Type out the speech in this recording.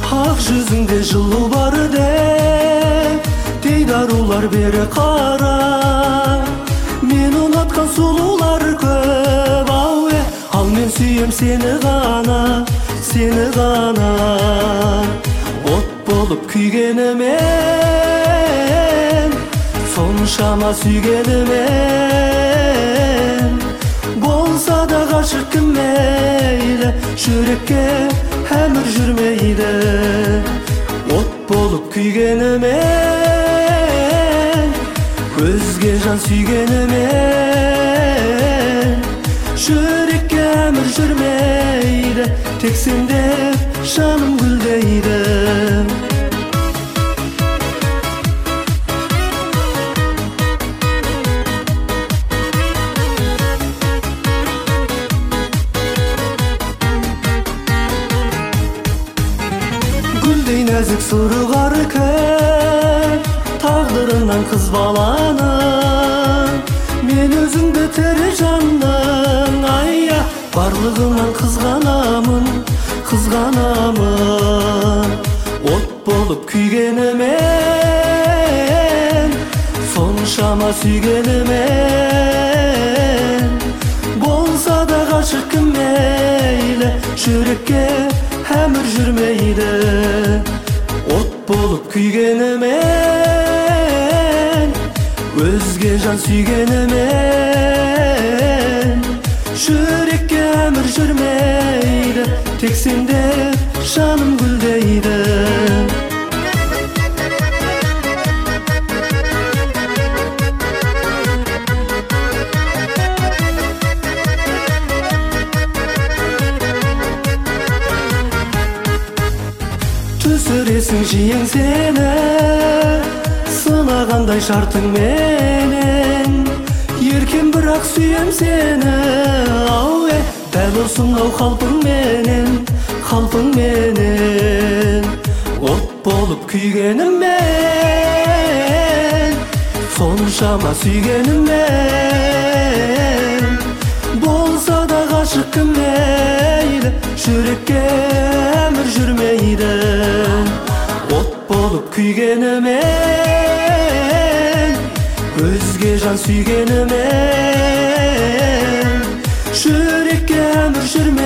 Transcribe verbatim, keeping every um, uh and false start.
ақ жүзіңде жылу бар деп дейді арулар бері қара. Мен ұнатқан сұлулар көп, ау е, ал мен сүйем сені ғана, сені ғана. От болып күйгенімен, соншама сүйгенімен, болса да ғашық кім мейлі, жүрекке әмір жүрмейді. От болып күйгенімен, өзге жан сүйгенімен, жүрекке әмір жүрмейді. Тек сенде жаным гүлдейді. Гүлдей нәзік сұрғар кім, тағдырынан қыз баланы. Мен өзіңді тірі жанның, айя, барлығынан қызғанамын, қызғанамын. От болып күйгенімен, соншама сүйгенімен, болса да ғашық кім мейлі, жүрекке әмір жүрмейді. От болып күйгенімен, өзге жан сүйгенімен, жүрекке әмір жүрмейді. Тек сенде жаным гүлдейді. Түсіресің жиен сені, сынағандай шартың менен. Еркем бірақ сүйем сені, ау е, дәл осынау қалпың менен, қалпың менен. От болып күйгенімен, соншама сүйгенімен, болса да ғашық кім мейлі, жүрекке әмір жүрмейді. От болып күйгенімен, өзге жан сүйгенімен, жүрекке әмір жүрмейді.